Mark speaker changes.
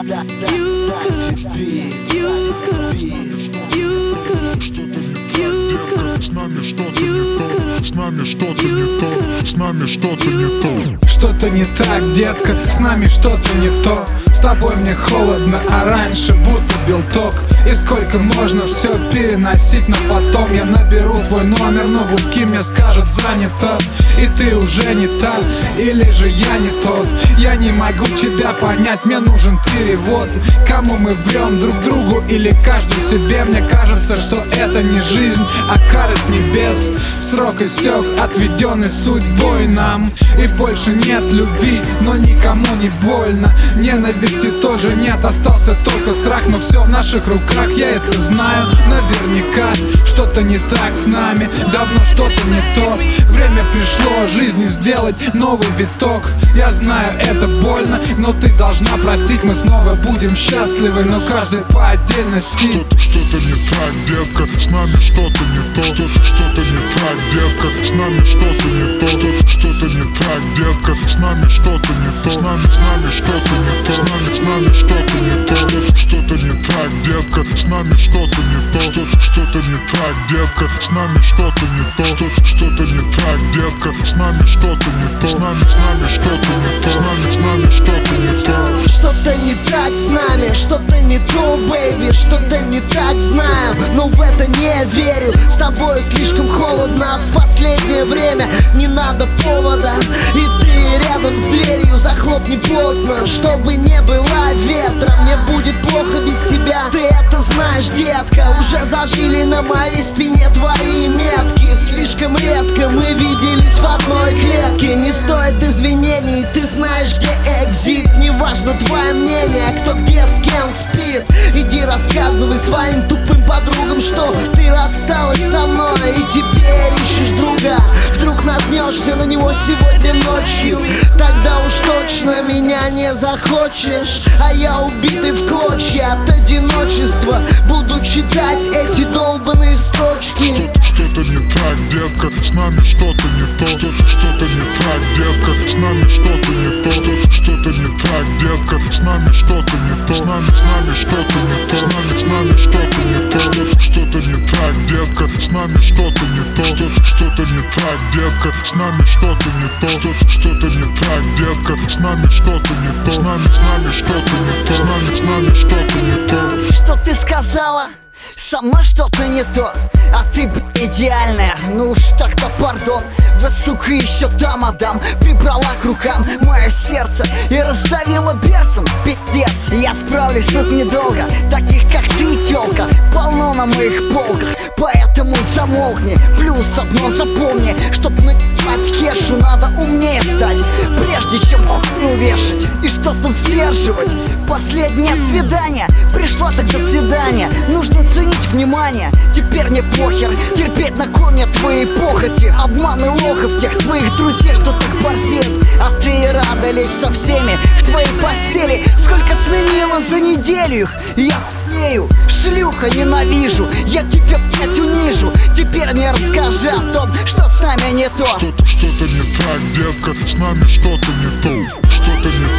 Speaker 1: С нами что-то не то, с нами что-то не то, с нами что-то не то.
Speaker 2: Что-то не так, детка, с нами что-то не то. С тобой мне холодно, а раньше будто бил ток. И сколько можно все переносить, но потом я наберу твой номер, но гудки мне скажут занято. И ты уже не та, или же я не тот. Я не могу тебя понять, мне нужен перевод. Кому мы врем, друг другу или каждый себе? Мне кажется, что это не жизнь, а кара с небес. Срок истек, отведенный судьбой нам. И больше нет любви, но никому не больно. Ненависти тоже нет, остался только страх. Но все в наших руках, я это знаю наверняка. Что-то не так с нами, давно что-то не то. Время пришло жизни сделать новый виток. Я знаю, это больно, но ты должна простить. Мы снова будем счастливы, но каждый по отдельности.
Speaker 1: Что-то не так, детка, с нами что-то не то. Что-то не так, детка, с нами что-то не то. Что-то не так, детка, с нами что-то не то. С нами что-то не то. С нами что-то не то. Что-то не так, детка, с нами что-то не то. Что-то не так, детка, с нами что-то не то. Что-то не так, детка, с нами что-то не то. С нами что-то не то. С нами что-то не то.
Speaker 3: Что-то не так с нами, что-то не то, бэйби. Что-то не так, знаю, но в это не верю. С тобой слишком холодно в последнее время. Не надо повода, и ты рядом с дверью. Захлопни плотно, чтобы не было ветра. Мне будет плохо без тебя, ты это знаешь, детка. Уже зажили на моей спине твои метки. Слишком редко мы виделись в одной клетке. Не стоит извинений, ты знаешь, где экзит. Неважно твое мнение, кто где с кем спит. Иди рассказывай своим тупым подругам, что ты рассталась со мной и теперь ищешь друга. Вдруг наткнешься на него сегодня ночью, тогда уж точно меня не захочешь. А я убитый в клочья от одиночества буду читать эти долбаные строчки.
Speaker 1: Что-то не так, детка, с нами что-то не то. Что-то не так, детка, с нами что-то не то. Что-то не так, детка, с нами что-то не то. С нами что-то не то. С нами что-то не то. Что-то не так, детка, с нами что-то не то. Что-то не так, детка, с нами что-то не то. Что-то не так, детка, с нами что-то не то. С нами что-то не то. С нами что-то не то.
Speaker 3: Что ты сказала? Со мной что-то не то, а ты, идеальная. Ну уж так-то пардон. Вы, сука, еще та мадам прибрала к рукам мое сердце и раздавила перцем. Пиздец, я справлюсь тут недолго. Таких, как ты, тёлка, полно на моих полках. Поэтому замолкни, плюс одно запомни: чтоб наебать кешу, надо умнее стать, прежде чем хуйню вешать. И что тут сдерживать? Последнее свидание, пришла так до свидания. Нужно ценить внимание, теперь мне похер терпеть на коне твоей похоти. Обман и лохов тех твоих друзей, что так борзеют. А ты рада лечь со всеми в твоей постели. Сколько сменила за неделю их, я хуею. Шлюха, ненавижу, я тебя, блять, унижу. Теперь мне расскажи о том, что с нами не то.
Speaker 1: Что-то не так, детка, с нами что-то не то. Что-то не